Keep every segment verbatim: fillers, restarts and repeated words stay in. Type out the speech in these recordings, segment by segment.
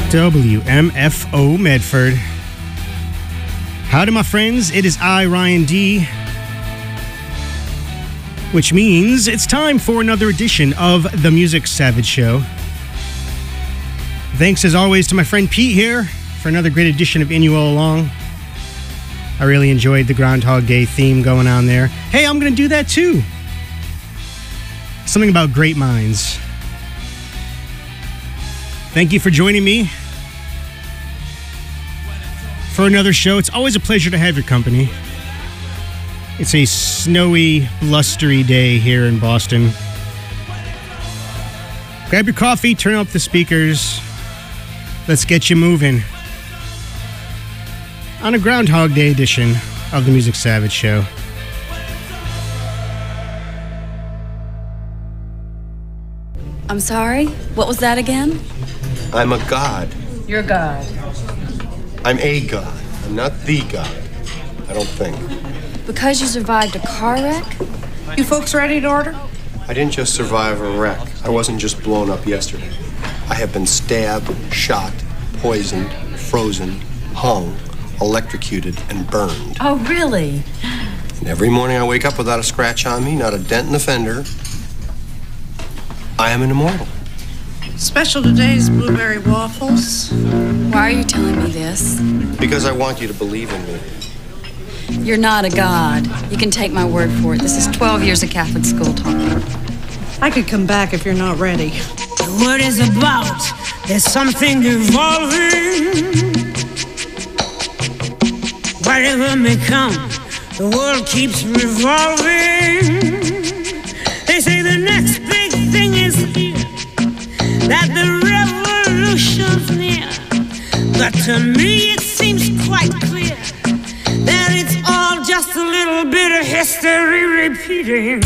W M F O Medford. Howdy, my friends. It is I, Ryan D. Which means it's time for another edition of The Music Savage Show. Thanks, as always, to my friend Pete here for another great edition of In You All Along. I really enjoyed the Groundhog Day theme going on there. Hey, I'm going to do that too. Something about great minds. Thank you for joining me for another show. It's always a pleasure to have your company. It's a snowy, blustery day here in Boston. Grab your coffee, turn up the speakers. Let's get you moving on a Groundhog Day edition of the Music Savage Show. I'm sorry? What was that again? I'm a god. You're God. I'm a god. I'm not the god. I don't think. Because you survived a car wreck? You folks ready to order? I didn't just survive a wreck. I wasn't just blown up yesterday. I have been stabbed, shot, poisoned, frozen, hung, electrocuted, and burned. Oh, really? And every morning I wake up without a scratch on me, not a dent in the fender. I am an immortal. Special today's blueberry waffles. Why are you telling me this? Because I want you to believe in me. You're not a god. You can take my word for it. This is twelve years of Catholic school talking. I could come back if you're not ready. The word is about. There's something evolving. Whatever may come, the world keeps revolving. They say the next big thing is here, that the revolution's near. But to me it seems quite clear that it's all just a little bit of history repeating.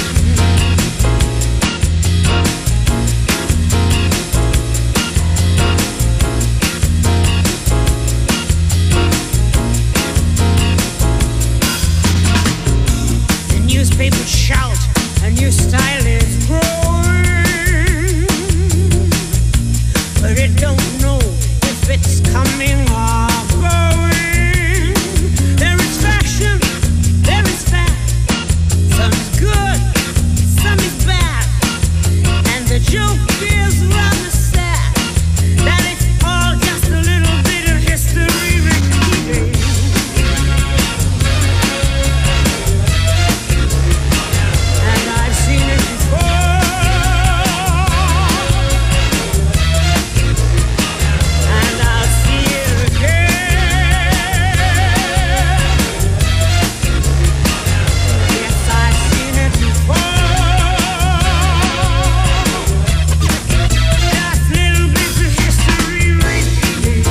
The newspapers shout, a new style is growing, but it don't know if it's coming or going. There is fashion, there is fact. Some is good, some is bad. And the joke is rather sad, that it's all just a little bit of history repeating. And I've seen it before, and I'll see it again. Yes, I've seen it before. Just little bits of history repeating.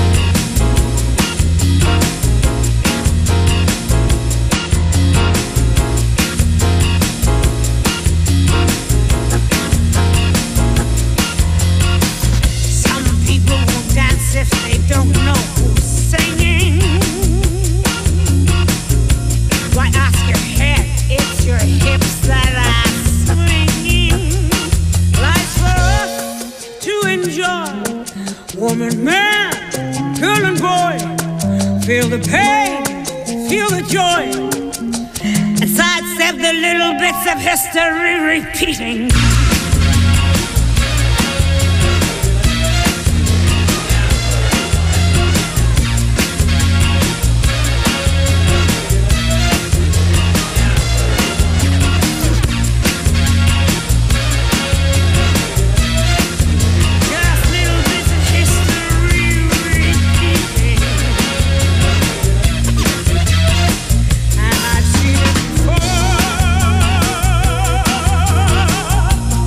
Some people won't dance if they don't know who's singing. Why ask your head? It's your hips that are swinging. Life's for us to enjoy. Woman, man, girl and boy, feel the pain, feel the joy, and sidestep the little bits of history repeating. Just little bits of history repeating. And I've seen it before.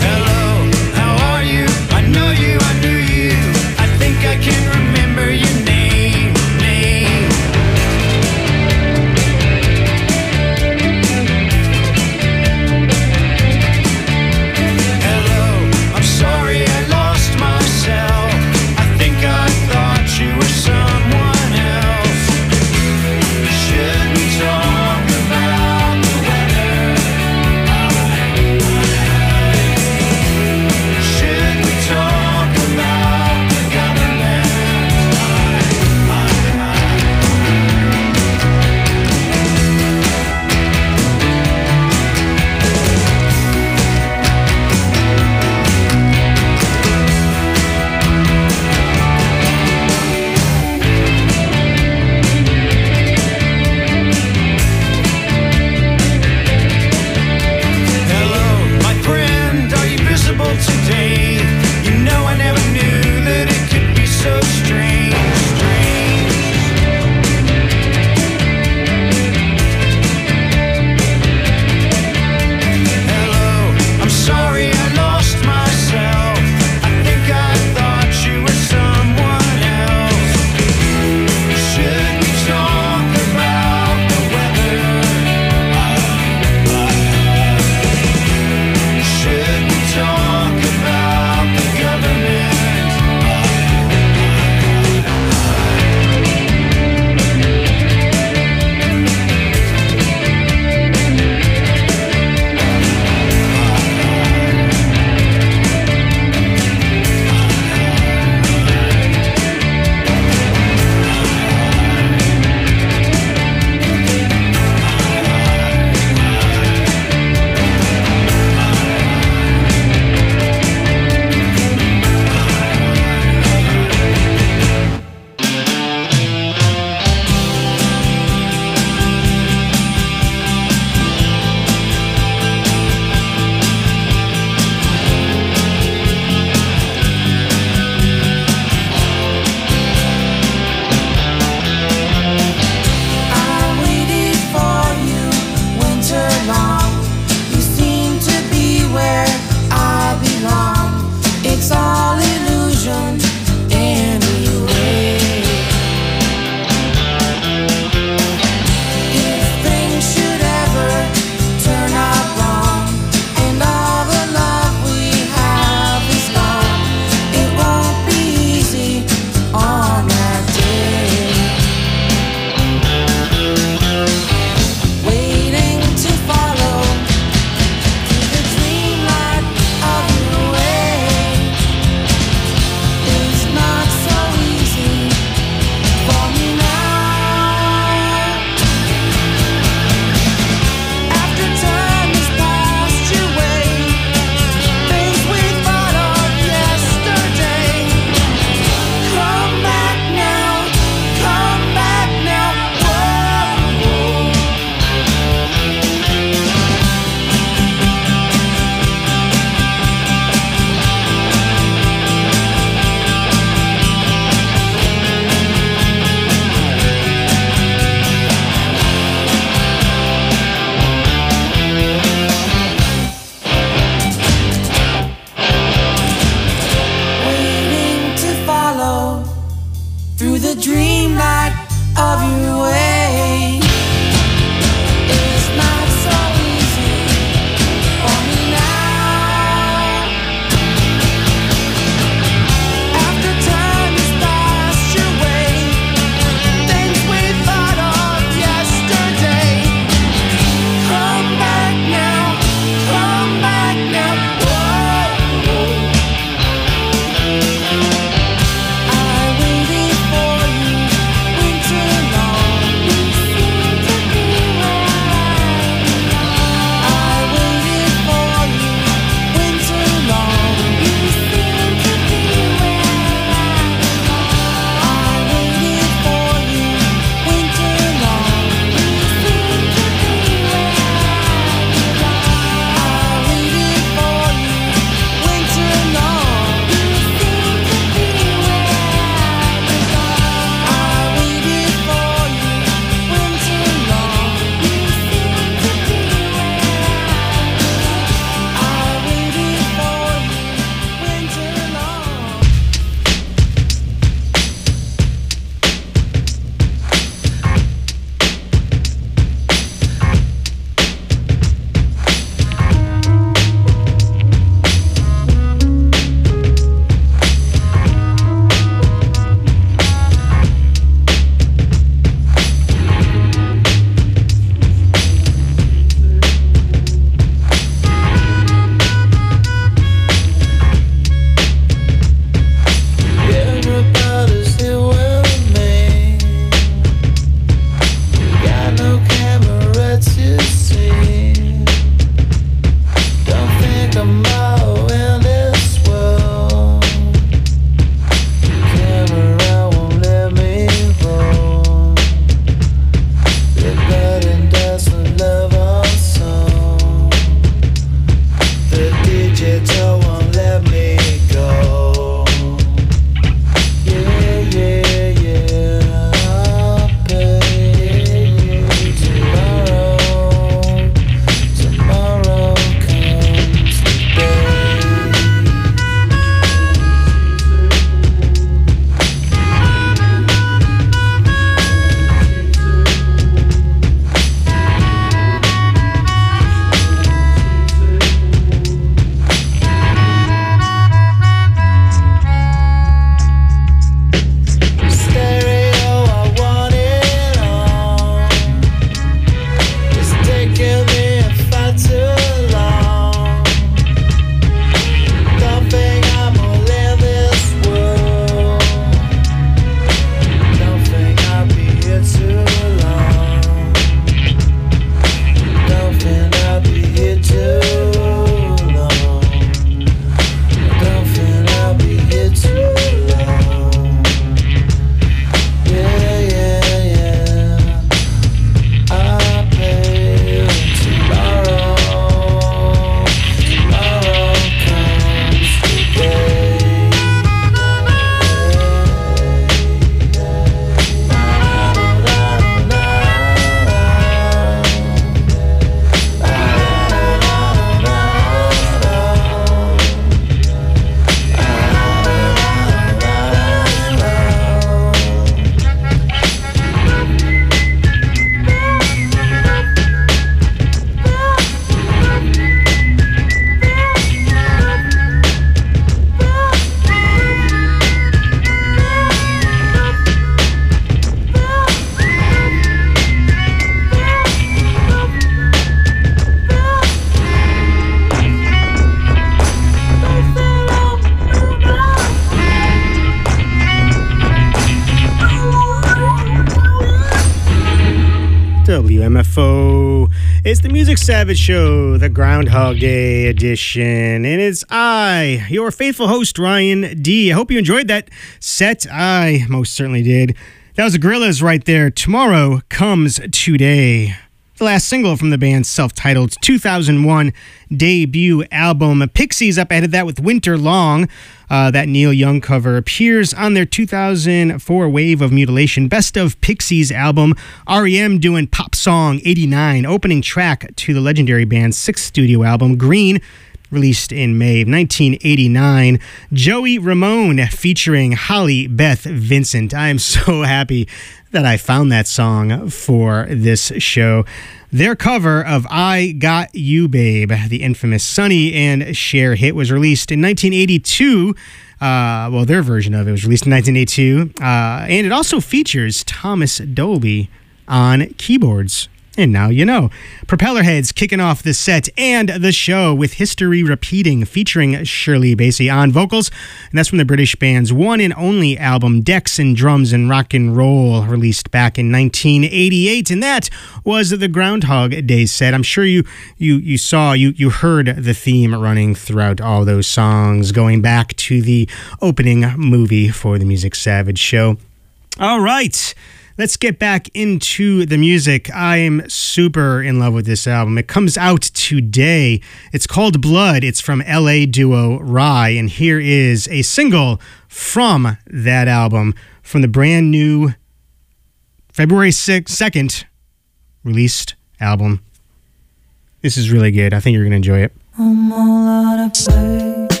W M F O. It's the Music Savage Show, the Groundhog Day edition. And it's I, your faithful host, Ryan D. I hope you enjoyed that set. I most certainly did. That was the Gorillaz right there. Tomorrow Comes Today. The last single from the band's self-titled two thousand one debut album. Pixies up ahead of that with Winter Long. Uh, that Neil Young cover appears on their two thousand four Wave of Mutilation Best of Pixies album. R E M doing Pop Song eighty-nine, opening track to the legendary band's sixth studio album, Green, released in May of nineteen eighty-nine. Joey Ramone featuring Holly Beth Vincent. I am so happy that I found that song for this show. Their cover of I Got You Babe, the infamous Sonny and Cher hit, was released in nineteen eighty-two. Uh, well, their version of it was released in nineteen eighty-two. Uh, and it also features Thomas Dolby on keyboards. And now you know. Propellerheads kicking off the set and the show with History Repeating, featuring Shirley Bassey on vocals. And that's from the British band's one and only album, Decks and Drums and Rock and Roll, released back in nineteen eighty-eight. And that was the Groundhog Day set. I'm sure you you you saw, you, you heard the theme running throughout all those songs, going back to the opening movie for the Music Savage Show. All right. Let's get back into the music. I am super in love with this album. It comes out today. It's called Blood. It's from L A duo Rye. And here is a single from that album, from the brand new February second released album. This is really good. I think you're going to enjoy it. I'm all out of place.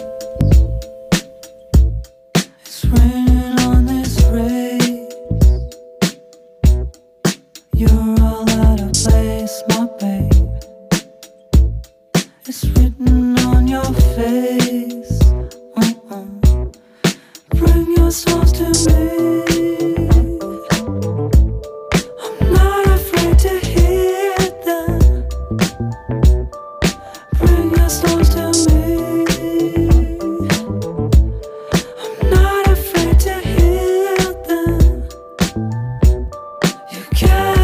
It's raining on this race. You're all out of place, my babe. It's written on your face. Uh-uh. Bring your songs to me. I'm not afraid to hear them. Bring your songs to me. I'm not afraid to hear them. You can't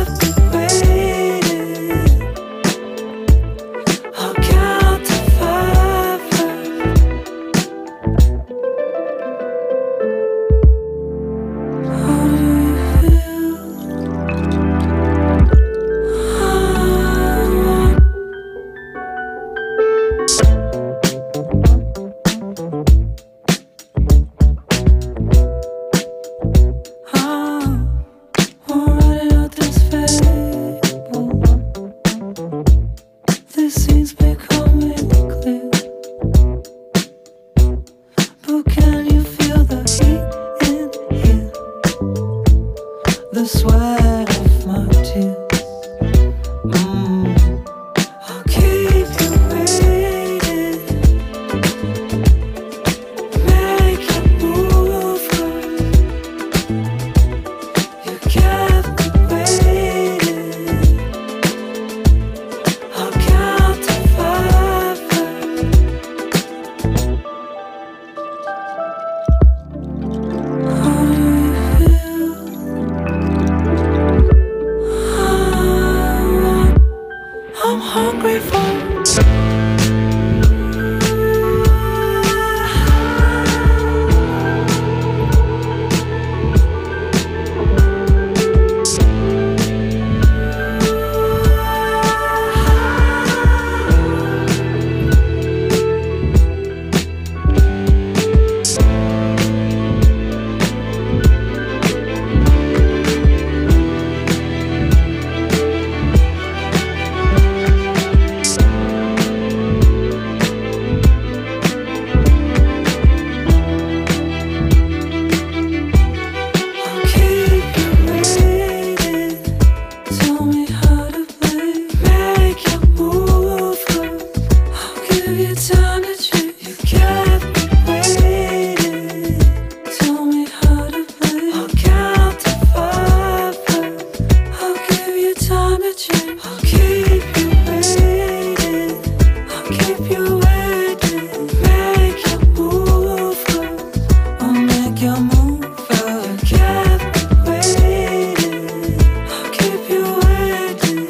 waiting.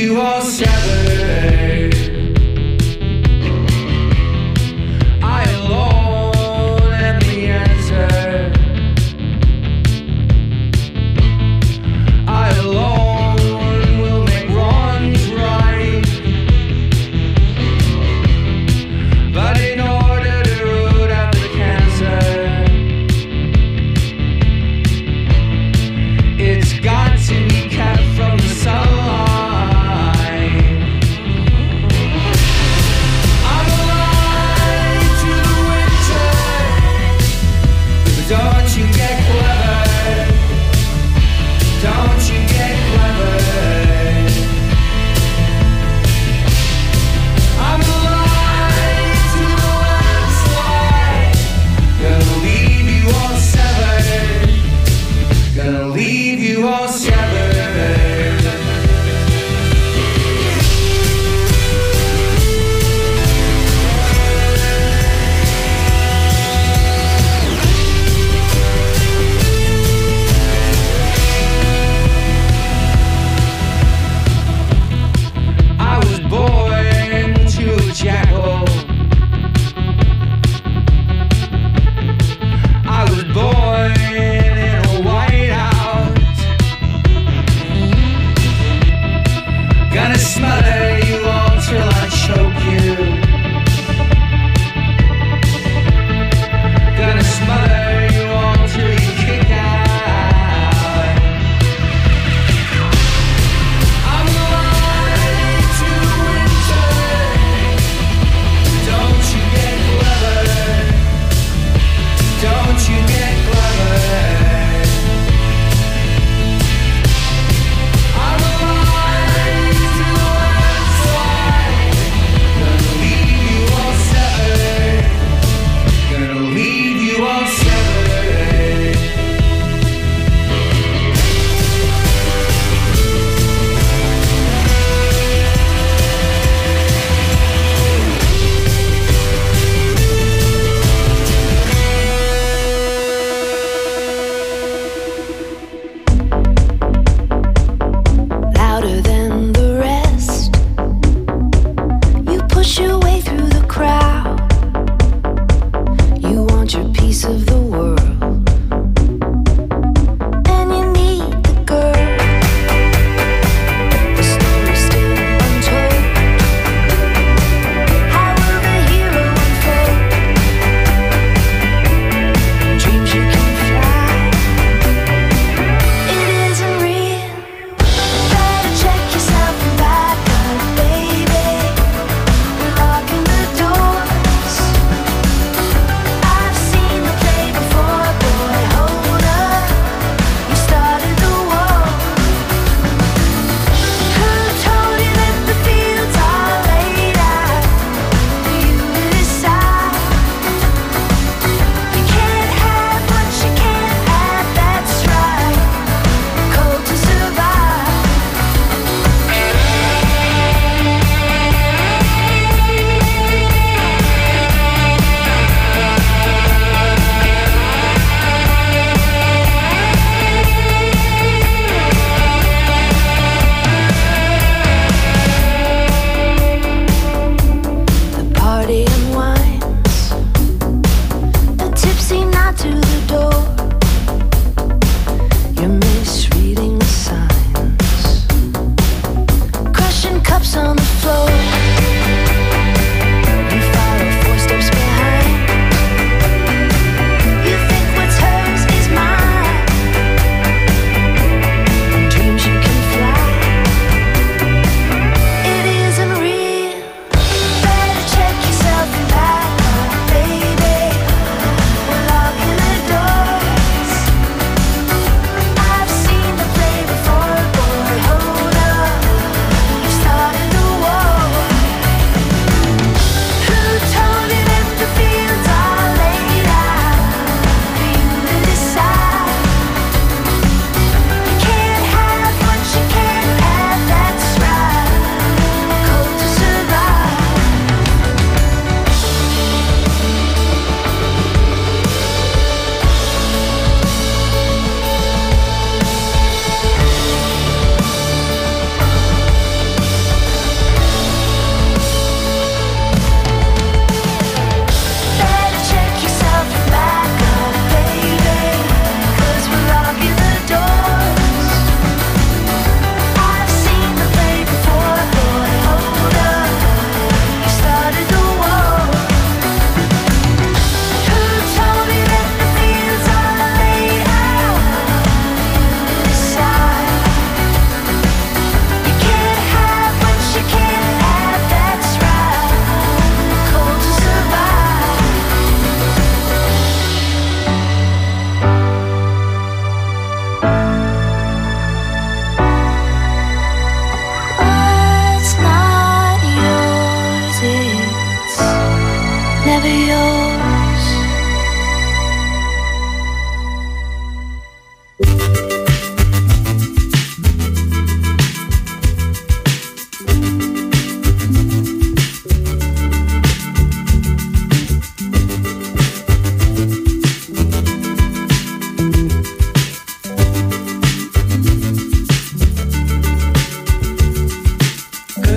you all severed. I alone am the answer. I alone will make wrongs right. But in order to root out the cancer, it's got to be kept from the sunlight. I'm alive to the winter, but don't you get clever, don't you get clever. I'm alive to the landslide, gonna leave you all severed, gonna leave you all severed. I was born to a jackal. I was born in a whiteout. Gonna smother you all till I choke you. Gonna smother you all till you kick out. I'm alive to the winter. Don't you get clever, don't you get clever. I'm alive to the landslide,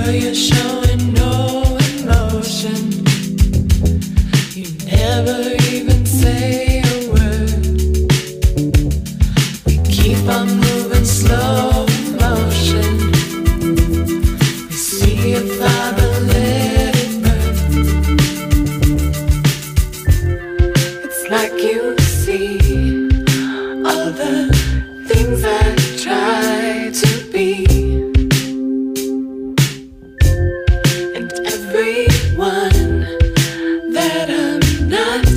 Girl, you're showing no emotion. You never even say a word. We keep on moving slow motion. We see your father let it burn. It's like you see all the things I try to be. Everyone that I'm not.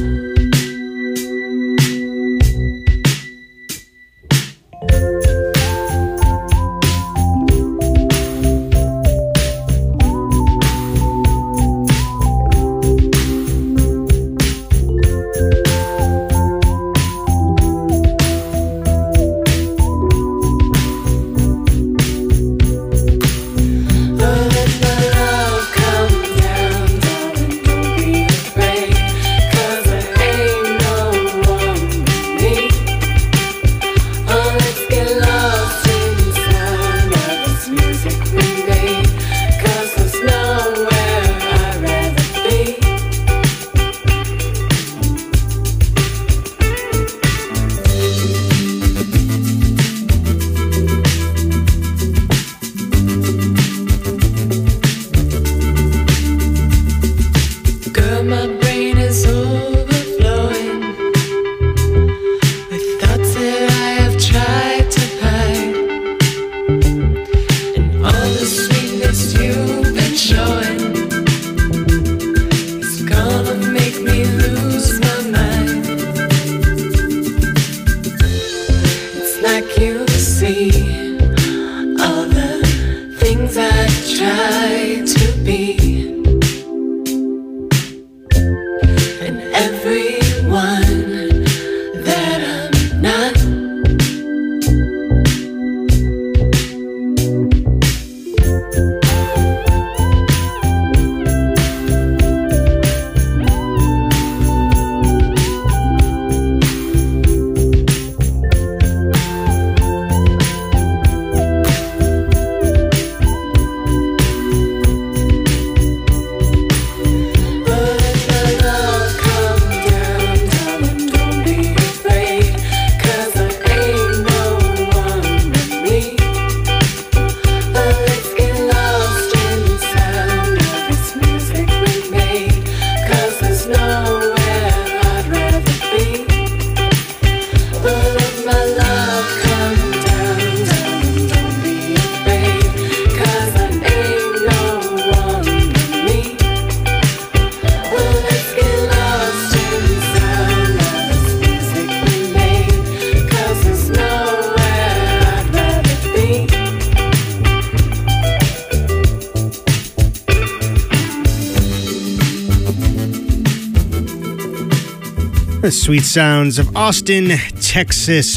The sweet sounds of Austin, Texas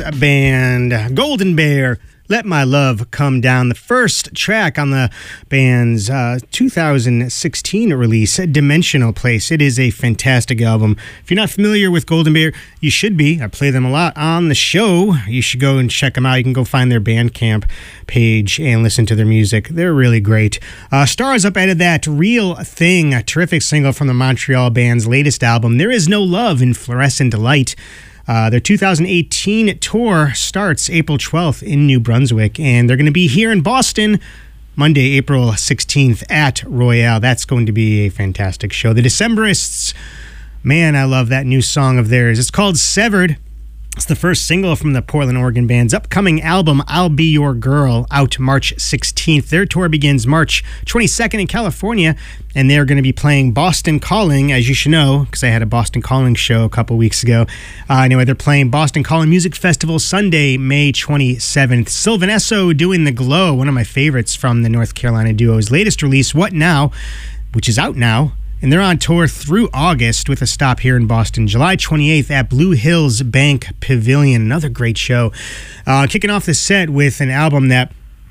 band Golden Bear, Let My Love Come Down, the first track on the band's uh, two thousand sixteen release, Dimensional Place. It is a fantastic album. If you're not familiar with Golden Bear, you should be. I play them a lot on the show. You should go and check them out. You can go find their Bandcamp page and listen to their music. They're really great. Uh, Stars Up added that Real Thing, a terrific single from the Montreal band's latest album, There Is No Love in Fluorescent Light. Uh, their two thousand eighteen tour starts April twelfth in New Brunswick, and they're going to be here in Boston Monday, April sixteenth at Royale. That's going to be a fantastic show. The Decemberists, man, I love that new song of theirs. It's called Severed. It's the first single from the Portland, Oregon band's upcoming album, I'll Be Your Girl, out March sixteenth. Their tour begins March twenty-second in California, and they're going to be playing Boston Calling, as you should know, because I had a Boston Calling show a couple weeks ago. Uh, anyway, they're playing Boston Calling Music Festival Sunday, May twenty-seventh. Sylvan Esso doing The Glow, one of my favorites from the North Carolina duo's latest release, What Now?, which is out now. And they're on tour through August with a stop here in Boston, July twenty-eighth at Blue Hills Bank Pavilion. Another great show. Uh, kicking off the set with an album that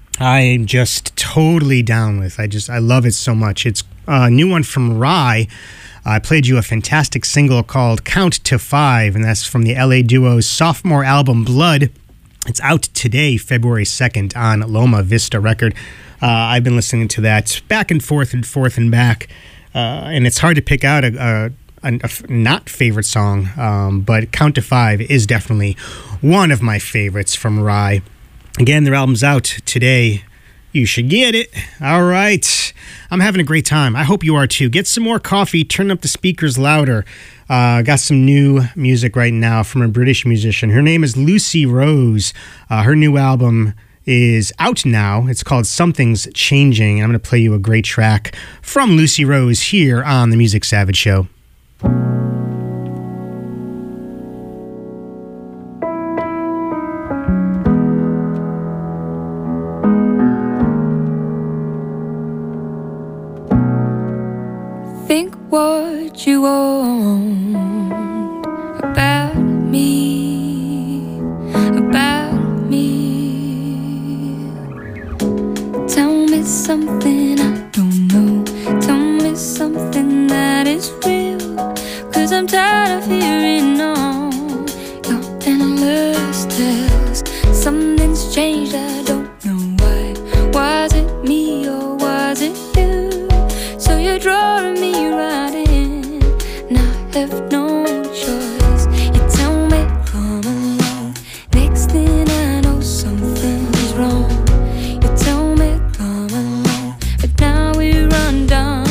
I'm just totally down with. I just, I love it so much. It's a new one from Rye. I played you a fantastic single called Count to Five, and that's from the L A duo's sophomore album, Blood. It's out today, February second, on Loma Vista Record. Uh, I've been listening to that back and forth and forth and back, uh, and it's hard to pick out a, a, a, a not favorite song, um, but Count to Five is definitely one of my favorites from Rhye. Again, their album's out today. You should get it. All right. I'm having a great time. I hope you are too. Get some more coffee. Turn up the speakers louder. Uh, got some new music right now from a British musician. Her name is Lucy Rose. Uh, her new album is out now. It's called Something's Changing. I'm going to play you a great track from Lucy Rose here on The Music Savage Show. Think what you want about me, about me. Tell me something I don't know. Tell me something that is real. Cause I'm tired of hearing all your endless tales. Something's changed, I don't know why. Was it me or was it you? So you're drawing me right in, and I have no choice. You tell me, come along. Next thing I know, something's wrong. You tell me, come along, but now we run down.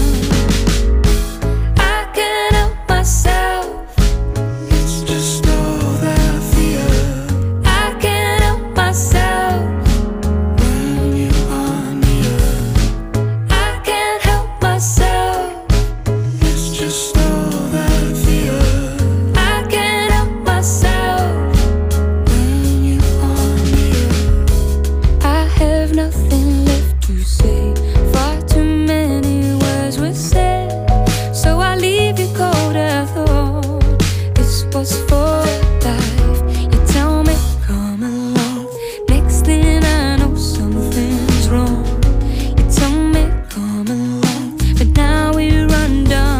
I can't help myself. It's just all that I feel. I can't help myself when you are near. I can't help myself. It's just all that I feel. I can't help myself when you are near. I have nothing left to say. Far too many words were said, so I leave you cold. I thought this was for life. You tell me, come along. Next thing I know, something's wrong. You tell me, come along, but now we run down.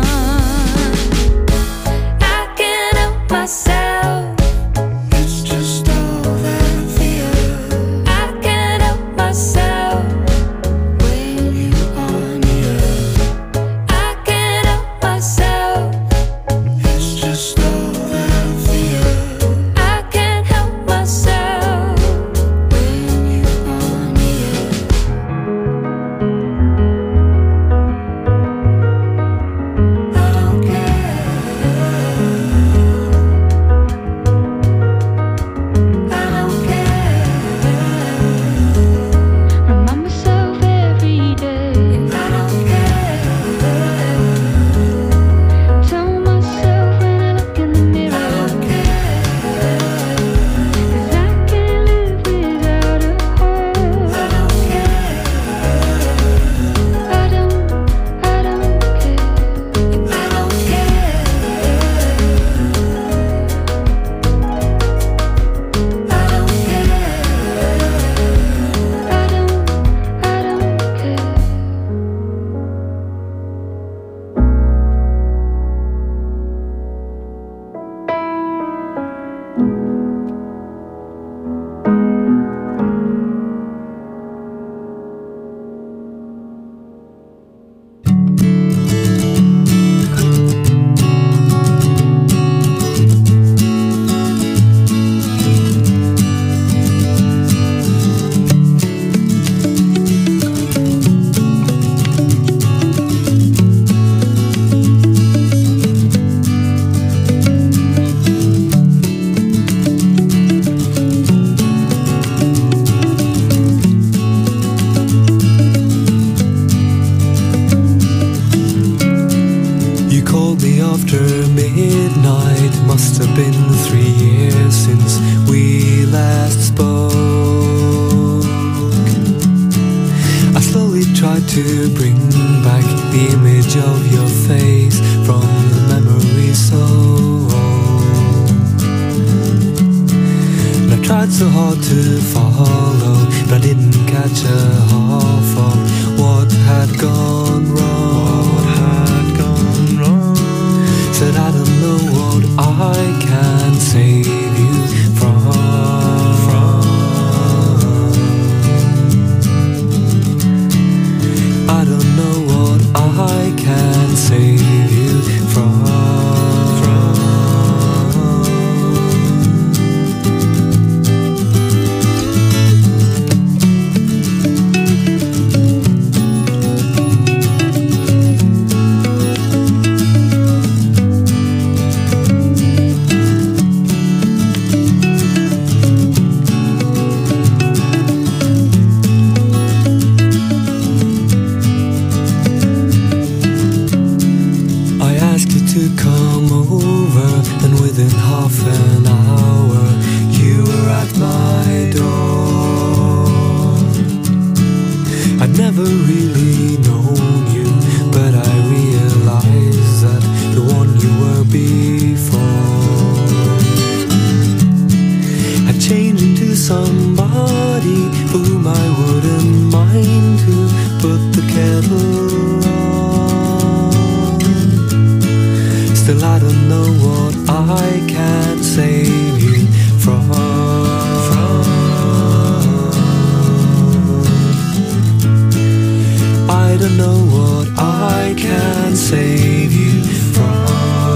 I can't help myself. It's just all that I feel. I can't help myself when you are near. I can't help myself. It's just all that I feel. I can't help myself when you are near. I don't care. I don't care. Remind myself every day. I don't care. Tell myself when I look in the mirror. I don't care. 'Cause I can't live without a home. I don't care. I don't, I don't care. I don't care. I don't care. I don't, I don't care. You called me after midnight. Must have been three years since we last spoke. I slowly tried to bring back the image of your face from the memory so old. And I tried so hard to follow, but I didn't catch a half of what had gone wrong. What had gone wrong? Said I don't know what I can save you from. from. I can save you from. To come over, and within half an hour you were at my door. I'd never really known you, but I realized that the one you were before had changed into somebody for whom I wouldn't mind to put the kettle on. Still I don't know what I can save you from, from. I don't know what I can save you from.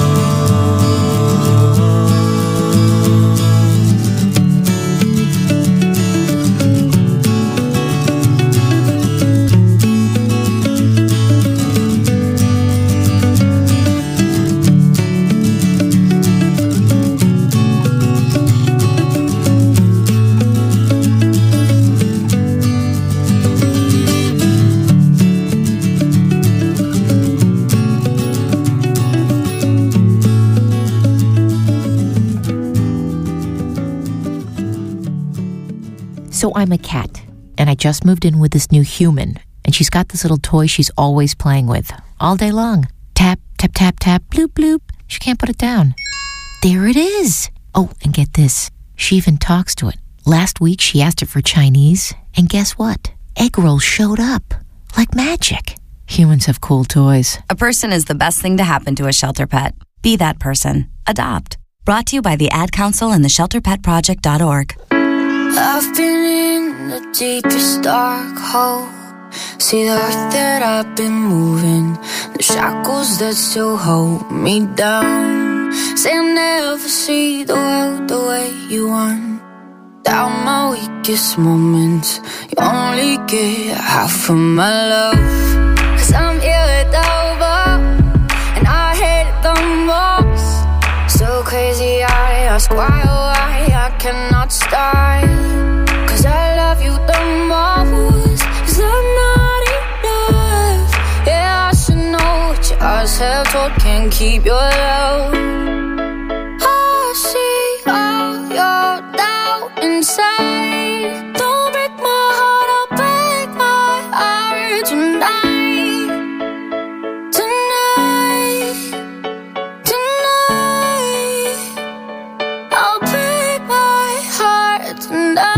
So I'm a cat, and I just moved in with this new human, and she's got this little toy she's always playing with, all day long. Tap, tap, tap, tap, bloop, bloop. She can't put it down. There it is. Oh, and get this. She even talks to it. Last week, she asked it for Chinese, and guess what? Egg rolls showed up. Like magic. Humans have cool toys. A person is the best thing to happen to a shelter pet. Be that person. Adopt. Brought to you by the Ad Council and the shelter pet project dot org. I've been in the deepest dark hole. See the earth that I've been moving, the shackles that still hold me down. Say I'll never see the world the way you want. Down my weakest moments, you only get half of my love. Cause I'm irritable, and I hate it the most. So crazy I ask why, oh why I cannot start. Cause I love you the most. Cause I'm not enough. Yeah, I should know what your eyes have told. Can't keep your love. I see all your doubt inside. Don't break my heart, I'll break my heart tonight. Tonight, tonight, I'll break my heart tonight.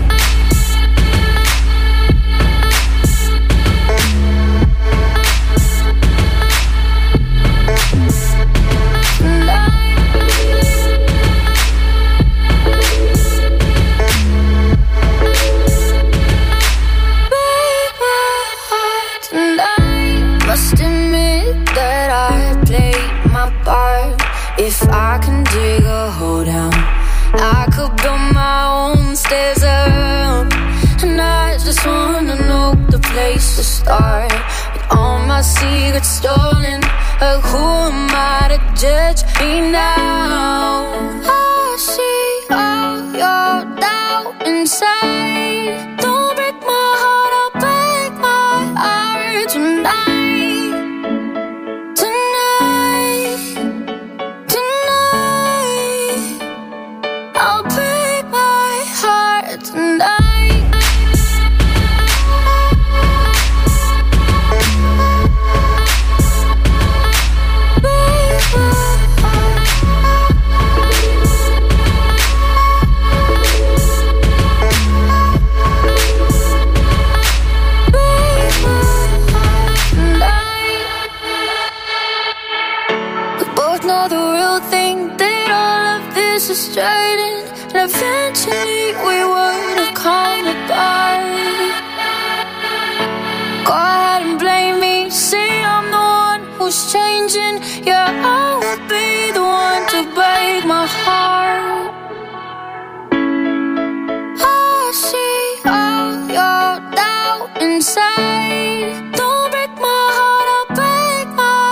If I can dig a hole down, I could build my own stairs up. And I just wanna know the place to start. With all my secrets stolen, like who am I to judge me now? I see all your doubt inside. Don't break my heart, I'll break my heart tonight. I'll break my heart tonight. Break my heart. Break my heart tonight. We both know the real thing, that all of this is straight. And eventually we would have come apart. Go ahead and blame me, say I'm is changing. Yeah, I will be the one to break my heart. I see all your doubt inside. Don't break my heart, I'll break my.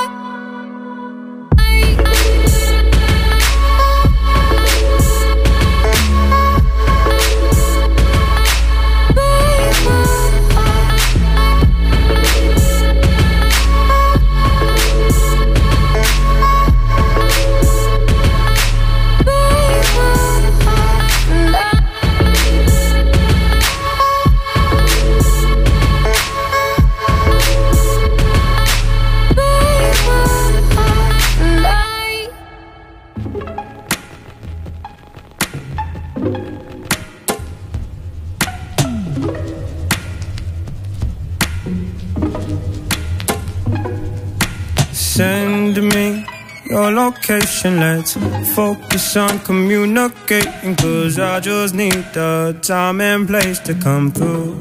Send me your location, let's focus on communicating. Cause I just need the time and place to come through.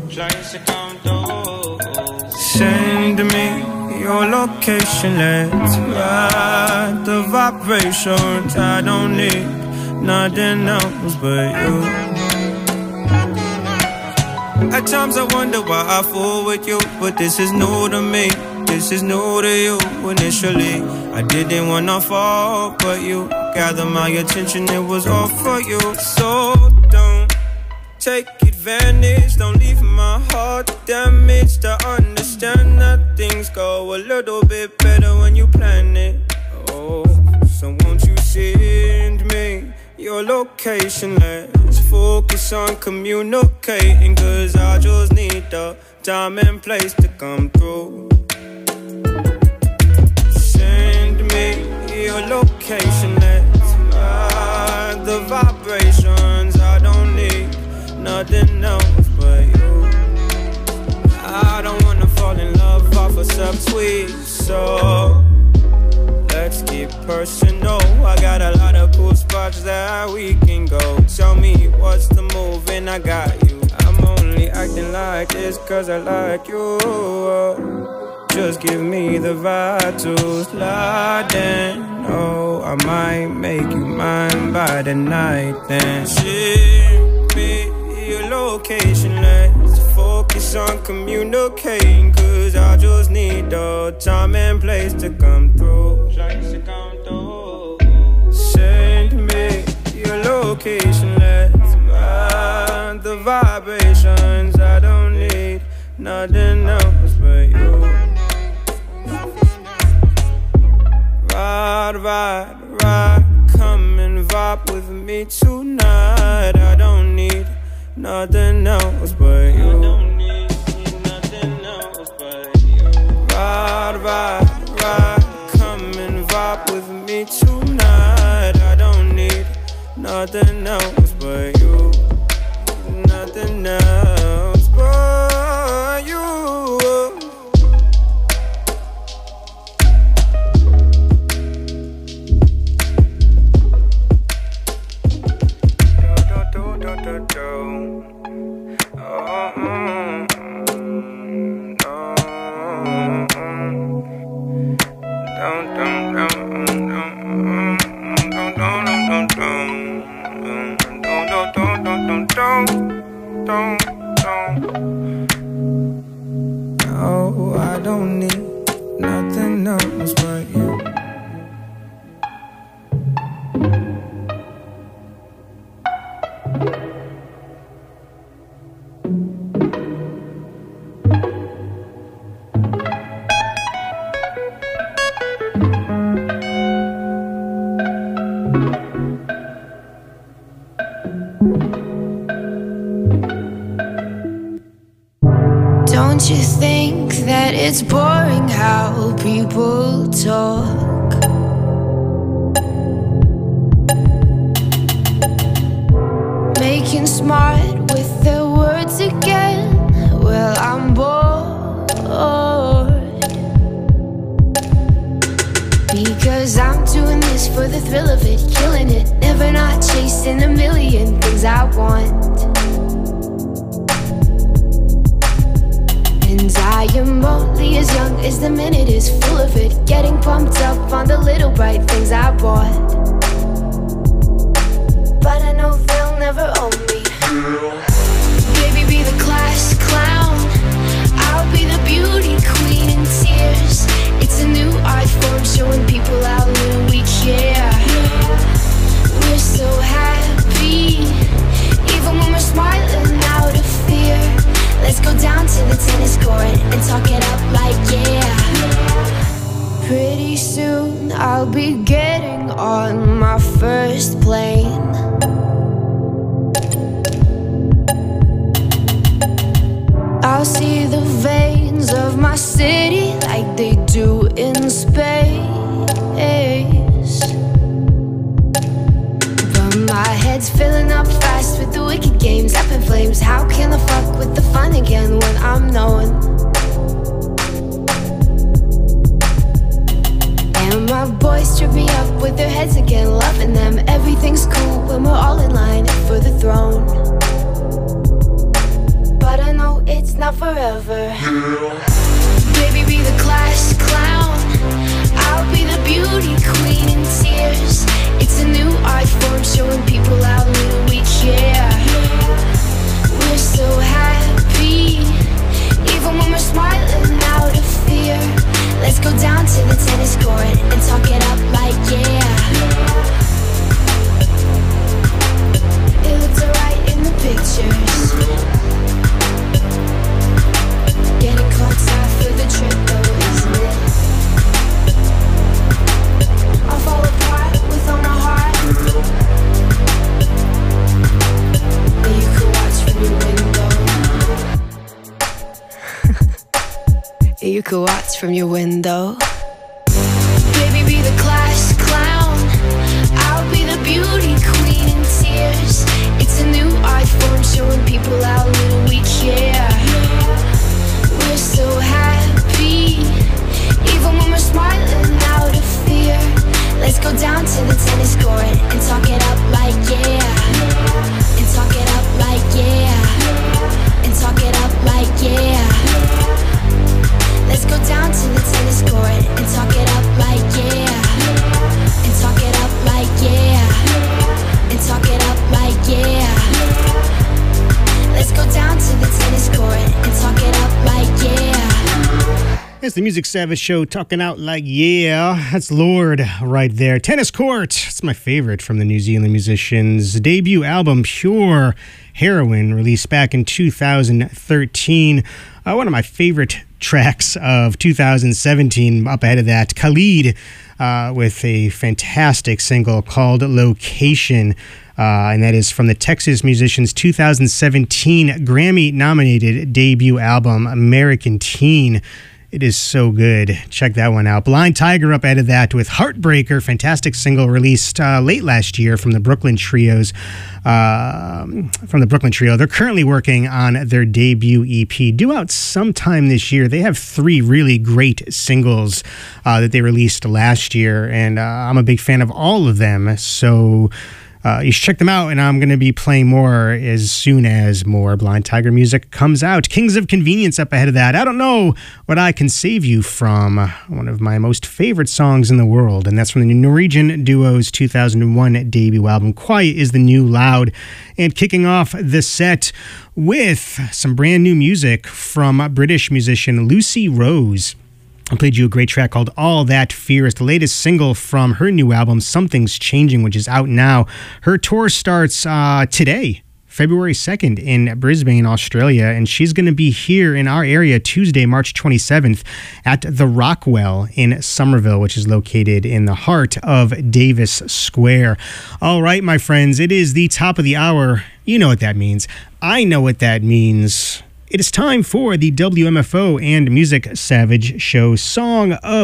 Send me your location, let's ride the vibrations. I don't need nothing else but you. At times I wonder why I fool with you, but this is new to me. This is new to you. Initially, I didn't wanna fall, but you gathered my attention, it was all for you. So don't take advantage, don't leave my heart damaged. I understand that things go a little bit better when you plan it. Oh, so won't you send me your location? Let's focus on communicating. Cause I just need the time and place to come through. Your location, let's ride the vibrations. I don't need nothing else but you. I don't wanna fall in love off a subtweet, so let's get personal. I got a lot of cool spots that we can go. Tell me what's the move and I got you. I'm only acting like this cause I like you. Just give me the vibe to slide in. Oh, I might make you mine by the night then. Ship me your location, let's focus on communicating. Cause I just need the time and place to come through. Send me your location, let's ride the vibrations. I don't need nothing else but you. Ride, ride, ride, come and vibe with me tonight. I don't need nothing else but you. I don't need nothing else but you. Ride, ride, ride, come and vibe with me tonight. I don't need nothing else but you. Nothing else but you. Oh, I don't need nothing else but you. Don't you think that it's boring how people talk? Making smart with their words again. Well, I'm bored. Because I'm doing this for the thrill of it, killing it, never not chasing a million things I want. And Means I am only as young as the minute is full of it. Getting pumped up on the little bright things I bought. But I know they'll never own me. Baby, be the class clown. I'll be the beauty queen in tears. It's a new art form showing people how little we care. We're so happy, even when we're smiling out of fear. Let's go down to the tennis court and talk it up like yeah. Pretty soon I'll be getting on my first plane. I'll see the veins of my city like they do in space. But my head's filling up fast with the wicked games up in flames. How can I fuck with the fun again when I'm known? And my boys trip me up with their heads again, loving them. Everything's cool when we're all in line for the throne. But I know it's not forever. Baby, be the class clown. I'll be the beauty queen in tears. It's a new art form showing people how little we care. We're so happy, even when we're smiling out of fear. Let's go down to the tennis court and talk it up like yeah. It looks alright in the pictures. Getting caught out for the trip though, isn't it? I'll fall apart with all my heart. But you can watch from your window. You can watch from your window. Baby, be the class clown. I'll be the beauty queen in tears. It's a new art form showing people how little we care. We're so happy, even when we're smiling out of fear. Let's go down to the tennis court and talk it up like yeah. And talk it up like yeah. And talk it up like yeah. Let's go down to the tennis court and talk it up like yeah. And talk it up like yeah. And talk it up like yeah. Let's go down to the tennis court and talk it up like yeah. It's the Music Savage Show, talking out like yeah. That's Lorde right there. Tennis Court. It's my favorite from the New Zealand musicians' debut album, Pure Heroin, released back in two thousand thirteen. Uh, one of my favorite tracks of two thousand seventeen. Up ahead of that, Khalid uh, with a fantastic single called Location. Uh, and that is from the Texas musicians' two thousand seventeen Grammy-nominated debut album, American Teen. It is so good. Check that one out. Blind Tiger up ahead of that with Heartbreaker, fantastic single released uh, late last year from the Brooklyn Trios. Uh, from the Brooklyn Trio. They're currently working on their debut E P, due out sometime this year. They have three really great singles uh, that they released last year, and uh, I'm a big fan of all of them. So Uh, you should check them out, and I'm going to be playing more as soon as more Blind Tiger music comes out. Kings of Convenience up ahead of that. I Don't Know What I Can Save You From, one of my most favorite songs in the world, and that's from the Norwegian duo's two thousand one debut album, Quiet is the New Loud. And kicking off the set with some brand new music from British musician Lucy Rose. I played you a great track called All That Fear. It's the latest single from her new album, Something's Changing, which is out now. Her tour starts uh, today, February second, in Brisbane, Australia, and she's going to be here in our area Tuesday, March twenty-seventh, at the Rockwell in Somerville, which is located in the heart of Davis Square. All right, my friends, it is the top of the hour. You know what that means. I know what that means. It is time for the W M F O and Music Savage Show Song of